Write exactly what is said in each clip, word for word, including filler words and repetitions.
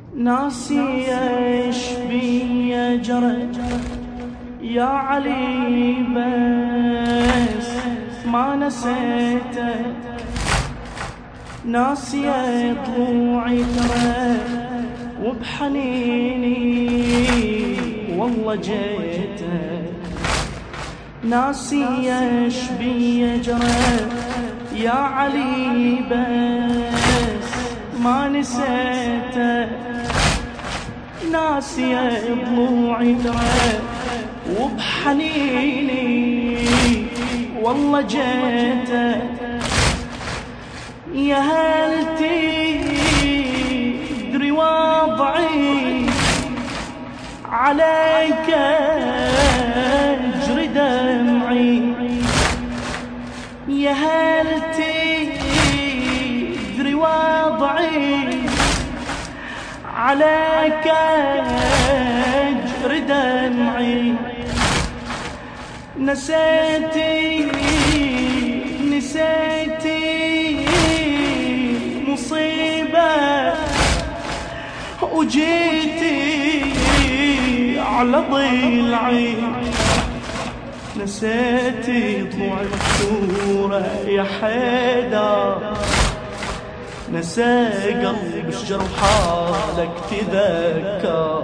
ناسي ايش بي جرى يا علي، بس ما نسيته. ناسي ضلوعي ترى وبحنيني والله جيته. ناسي ايش بي جرى يا علي، بس ما نسيته. ناسي ضلوعي ترى وبحنيني والله جيته. يا هل تدري وضعي عليك اجري دمعي. يا هل تدري وضعي عليك اجري دمعي. نسيتي نسيتي مصيبة وجيتي على ضلعي. نسيتي ضلوعي مكسورة يا حيدر، نسى قلبي الجرح لك تذكر.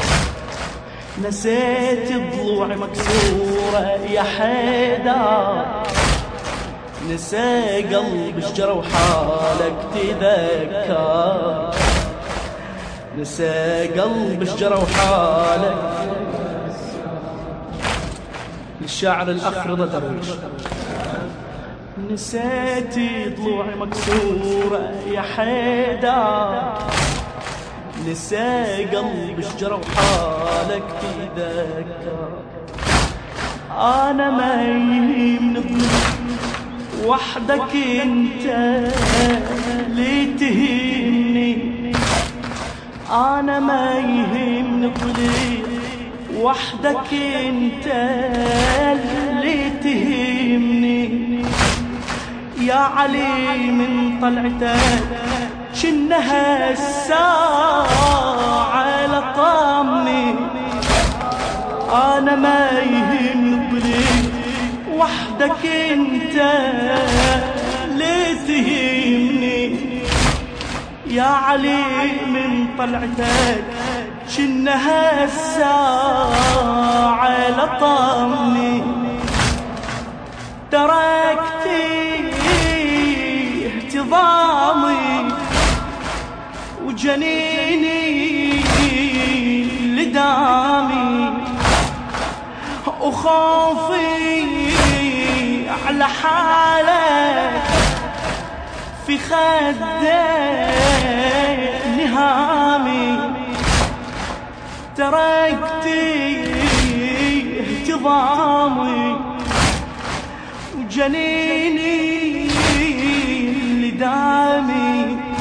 نسيت ضلوعي مكسورة يا حيدر، نسى قلبي الجرح لك تذكر. نسى قلبي الجرح لك. للشاعر الأخ رضا درويش. نسيتي ضلوعي مكسورة يا حيدر، نسى قلبي الجرح لك تذكر. أنا ما يهمني ظلمك وحدك انت لي تهمني. أنا ما يهمني ظلمك وحدك انت لي تهمني. يا علي من طلعتك شنها الساعة لطمني. أنا ما يهمني وحدك انت ليه تهمني. يا علي من طلعتك شنها الساعة لطمني. تركتي اهتضامي وجنيني لدامي، وخوفي على حالك في خدي هامي. تركتي اهتضامي وجنيني لدامي،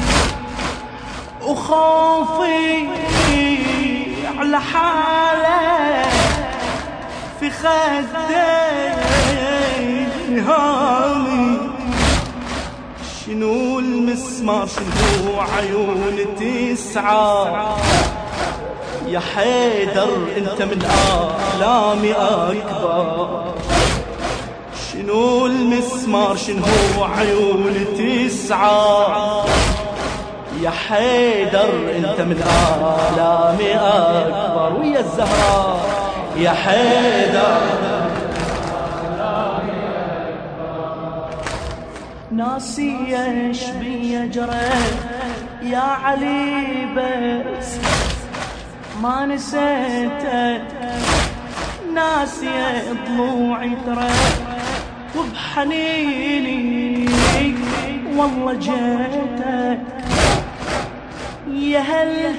وخوفي على حالك في خدي هامي. شنو المسمار شنو عيون تسعى يا حيدر، انت من آلامي أكبر. شنو المسمار شنو عيون تسعى يا حيدر، انت من آلامي أكبر. ويا الزهراء يا حيدر. ناسي ايش بي جرى يا علي، بس ما نسيتك. ناسي ضلوعي ترى وبحنيني والله جيتك. يا هل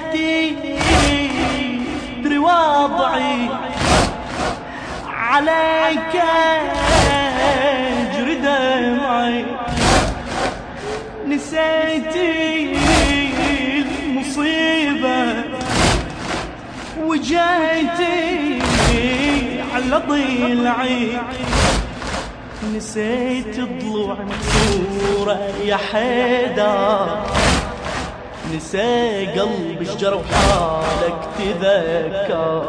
تدري وضعي عليك اجري دمعي. نسيتي المصيبة وجيتي على ضلعي. نسيت ضلوعي مكسورة يا حيدر، نسى قلبي شجر وحالك تذكر،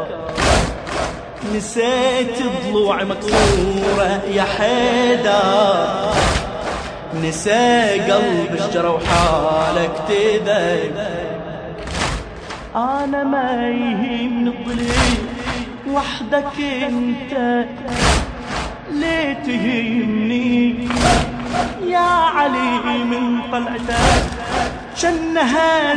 نسيت ضلوع مكسورة يا حيدر، نسى قلبي شجر وحالك تذكر. أنا ما يهمني الظليل وحدك انت، ليه تهمني يا علي من طلعتك، شنها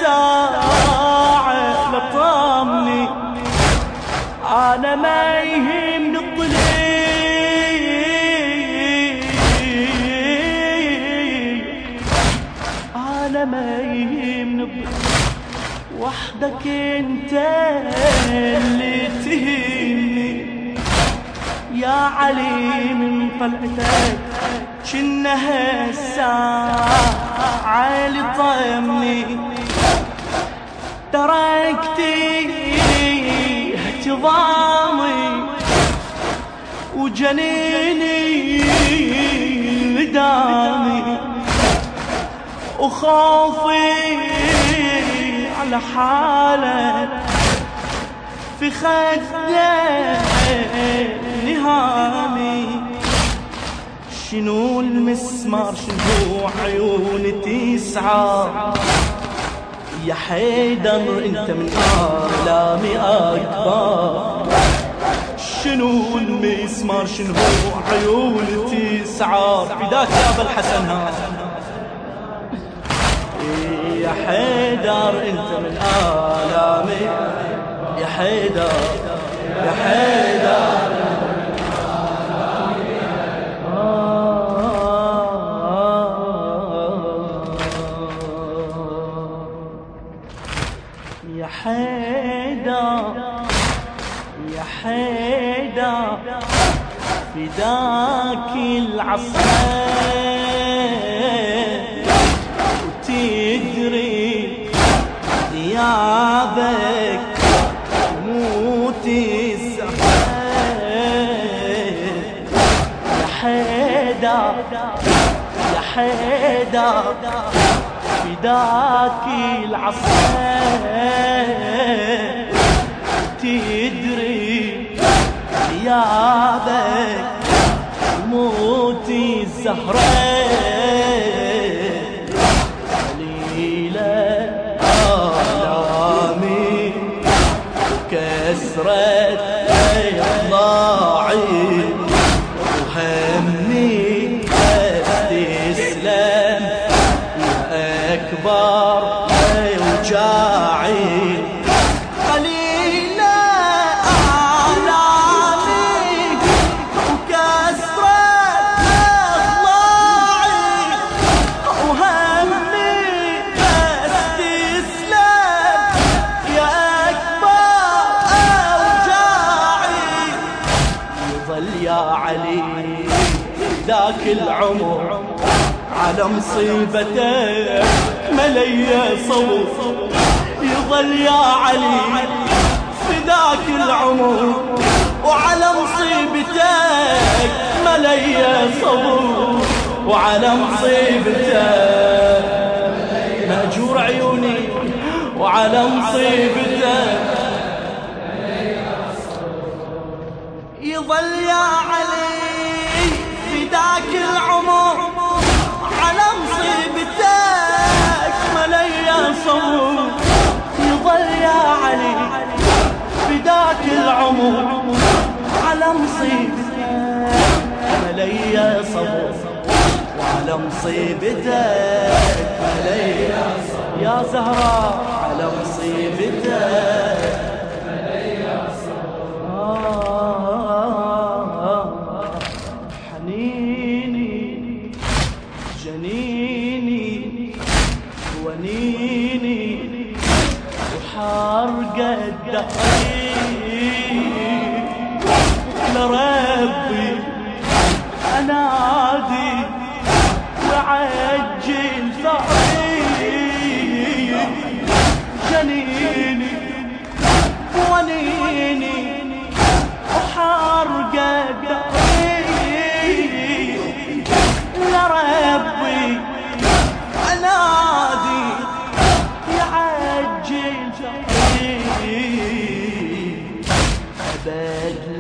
الساعة لطامني. أنا ما يهمني الظليل، أنا ما يهمني الظليل وحدك انت اللي تهمني يا علي من طلعتك، شنها الساعة لطمني. تركتي اهتضامي وجنيني لدامي، وخوفي على حالك في خدك نهامي. شنو المسمار شنو عيوني تسعى يا حيدر، انت من آلامي أكبر. شنو المسمار شنو عيوني تسعى، فداك يا أبا الحسن ها يا حيدر، انت من آلامي يا حيدر يا حيدر. يا حيدر يا حيدر فداك العصر، وتدري ثيابك موت الزهر. يا حيدر يا حيدر فداك العصر، تدري ثيابك موت الزهرة. قليلة آلامي كسرت ضاعي، وهمي استسلم يا أكبر وجاعي. قليلة آلامي وكسرت ضاعي، وهمي استسلم يا أكبر وجاعي. يظل يا علي ذاك العمر على مصيبتك مليا صبر، يظل يا علي فداك العمر وعلى مصيبتك مليا صبر، وعلى مصيبتك مأجور عيوني، وعلى مصيبتك يظل يا علي فداك العمر على مصيبتك مليا صبر. يظل يا علي فداك العمر على مصيبتك مليا صبر، وعلى مصيبتك مليا صبر يا زهراء، على مصيبتك مليا صبر. حنيني جنيني ونيني وحارق الدقي، لربي أنادي وعجل ثأري. جنيني ونيني وحارق الدقي، لربي أنادي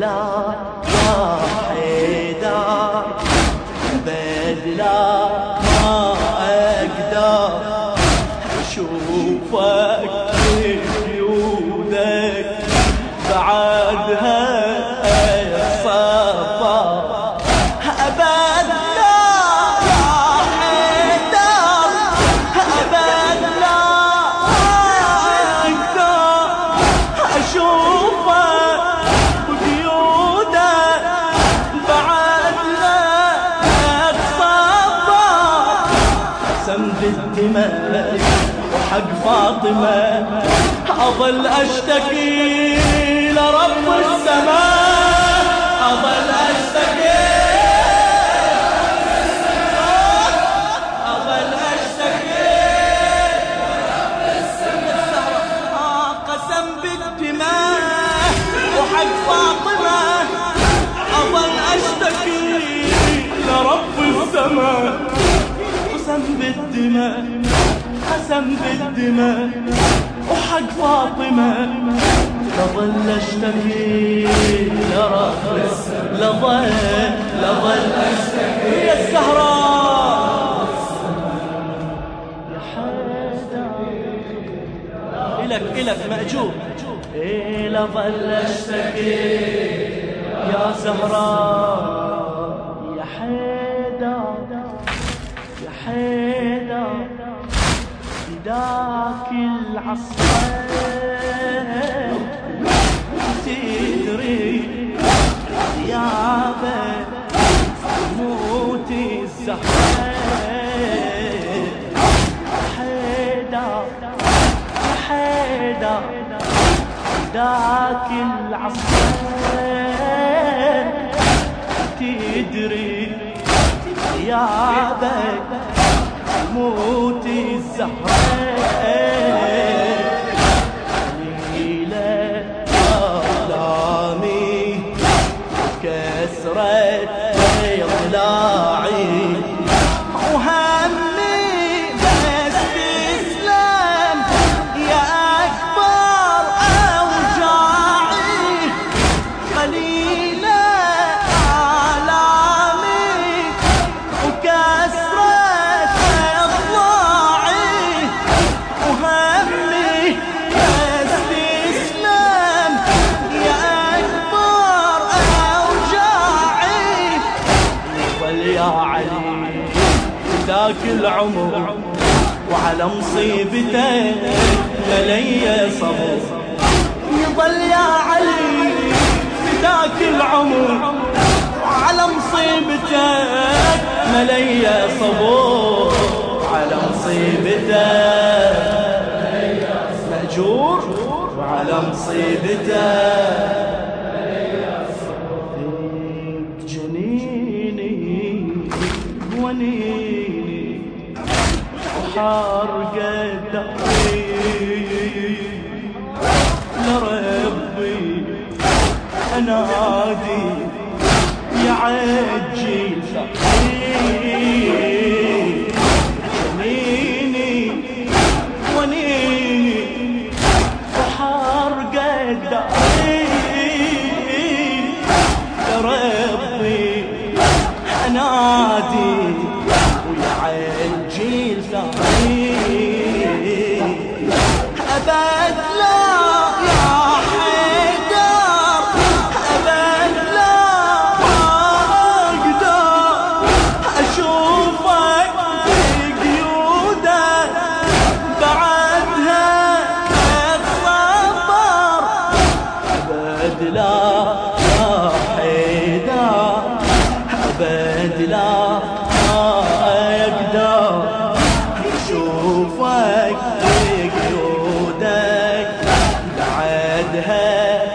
لا يا حيدر أبد لا ما أقدر أشوفك في جيودك بعدها الصفا أبد لا يا حيدر أبد لا أقدر أشوفك بجيودك بعدها الصفا قسم بالدماء وحق فاطمة أظل أشتكي لرب السماء أظل أشتكي أظل أشتكي لرب السماء قسم بالدماء وحق فاطمة أظل أشتكي لرب السماء قسم بالدماء قسم بالدماء وحق فاطمة لظل اشتكي لرب لظل لظل اشتكي يا الزهراء يا حيدر إلك إلك مأجور إيه لظل اشتكي يا زهراء يا حيدر يا حيدر ذاك العصر تدري ثيابك موت الزهر حيدر حيدر ذاك العصر تدري ثيابك موت الزهراء قليلة أقلامي كسرت إضلاعي وهمي بس تسلم يا أكبر أوجاعي قليلة آلامي وكسرت ذاك العمر وعلى مصيبتك ملي صبر يظل يا علي ذاك العمر وعلى مصيبتك ملي صبر على مصيبتك مأجور وعلى مصيبتك ونيني وحارق الدقي لربي أنادي يعجل فقير جنيني ونيني وحارق الدقي لربي أنادي ويعجل فقير أبد لا يا حيدر أبد لا أقدر أشوفك في قيودك بعدها أتصبر أبد لا يا حيدر أبد لا أقدر أشوفك في قيودك بعدها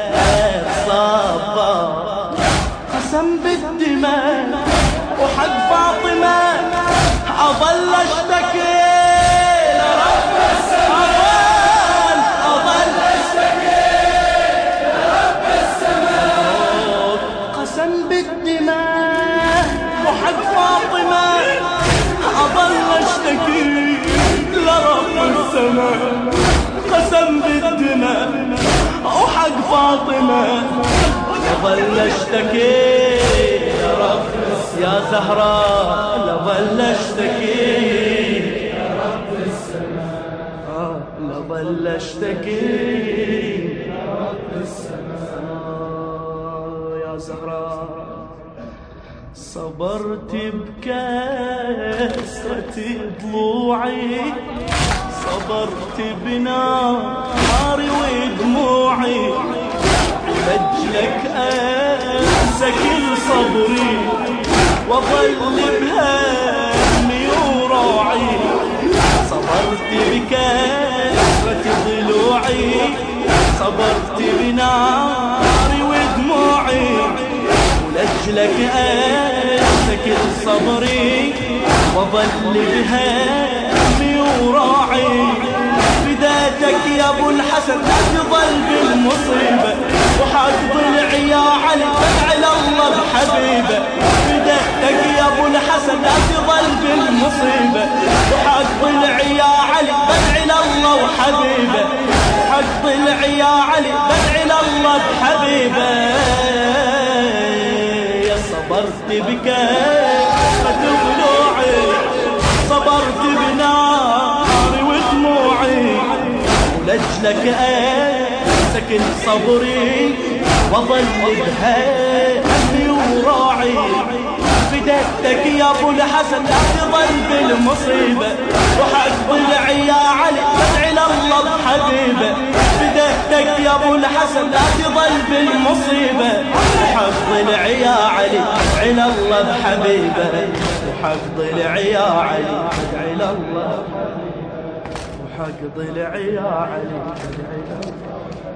أتصبر قسم بالدماء وحق فاطمة أظل أشتكي لرب السماء أظل أشتكي لرب السماء قسم بالدماء وحق فاطمة أظل أشتكي لرب السماء قسم بالدماء وحق فاطمة لظل اشتكي يا رب يا زهراء لظل اشتكي يا رب السماء لظل اشتكي يا رب السماء يا زهراء صبرت بكثرة ضلوعي صبرت بناري ودموعي لأجلك أنسى كل صبري وظل بهمي وراعي صبرت بكثرة ضلوعي صبرت بناري ودموعي لأجلك أنسى كل صبري وظل بهمي وراعي فداتك يا ابو الحسن لا تظل بالمصيبة وحق ضلعي يا علي بدعي لله بحبيبه فداتك يا ابو الحسن لا تظل بالمصيبة وحق ضلعي يا علي بدعي لله وحبيبه وحق ضلعي يا علي بدعي لله بحبيبه صبرت بكثرة ضلوعي صبرت بناري ودموعي ولأجلك أنسى كل صبري وظل بهمي وراعي فديتك يا ابو الحسن لا تظل بالمصيبة وحق ضلعي يا علي بدعي لله بحبيبه فديتك يا ابو الحسن لا تظل بالمصيبة وحق ضلعي يا علي بدعي لله بحبيبه وحق ضلعي يا علي بدعي لله وحق ضلعي يا علي بدعي